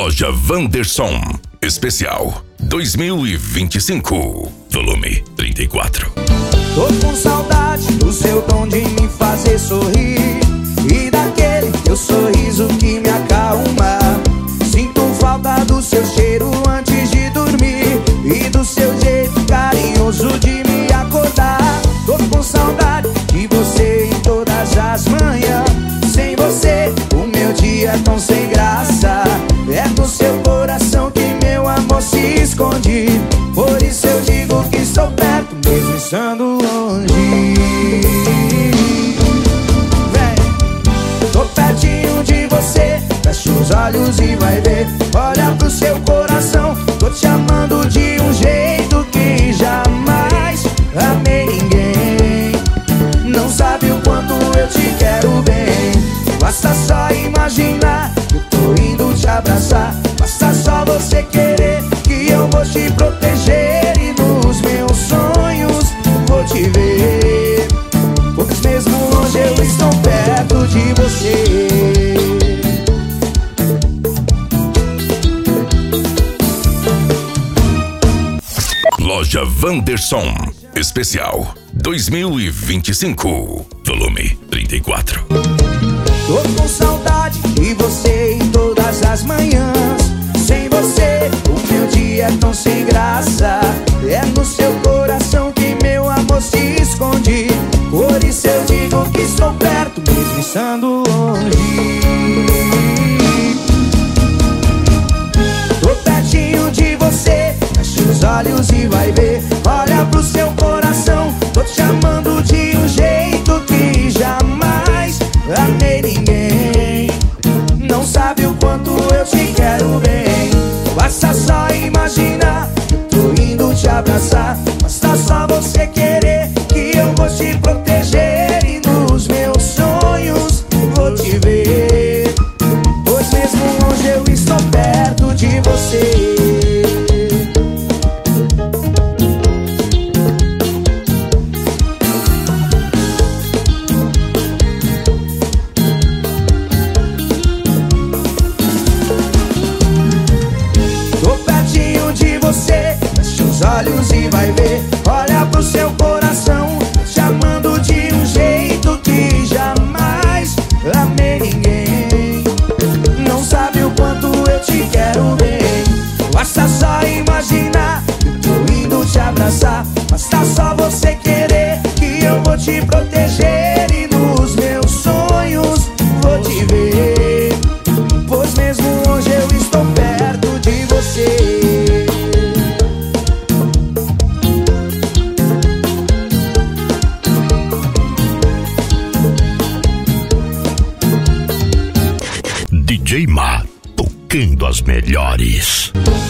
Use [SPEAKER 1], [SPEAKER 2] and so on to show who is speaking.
[SPEAKER 1] Loja Wanderson Especial 2025, volume 34.
[SPEAKER 2] Tô com saudade do seu tom de me fazer sorrir e daquele teu sorriso que me acalma. Sinto falta do seu cheiro antes de dormir e do seu jeito carinhoso de me acordar. Tô com saudade de você em todas as manhãs. Sem você o meu dia é tão sem graça. É no seu coração que meu amor se esconde. Por isso eu digo que estou perto mesmo estando longe. Vem, tô pertinho de você. Fecha os olhos e vai ver. Olha pro seu coração. Tô te amando de um jeito que jamais amei ninguém. Não sabe o quanto eu te quero bem. Basta só imaginar que eu tô indo te abraçar. Basta só você querer que eu vou te proteger. E nos meus sonhos vou te ver. Pois mesmo longe eu estou perto de você.
[SPEAKER 1] Loja Wanderson Especial 2025, volume 34.
[SPEAKER 2] Tô com saudade de você em todas as manhãs. Sem você o meu dia é tão sem graça. É no seu coração que meu amor se esconde. Por isso eu digo que estou perto mesmo estando longe. Tô pertinho de você. Fecha os olhos e vai ver. Olha pro seu coração. Tô te amando de um jeito que jamais amei ninguém. Não sabe o quanto eu te quero bem. Basta só imaginar que eu tô indo te abraçar. Basta só você querer que eu vou te proteger. E nos meus sonhos vou te ver. Pois mesmo longe eu estou perto de você. Fecha os olhos e vai ver. Olha pro seu coração. Te amando de um jeito que jamais amei ninguém. Não sabe o quanto eu te quero bem. Basta só imaginar que eu tô indo te abraçar. Basta só você querer que eu vou te proteger. E nos meus sonhos vou te ver. Pois mesmo hoje eu estou perto de você.
[SPEAKER 1] DJ Ma, tocando as melhores.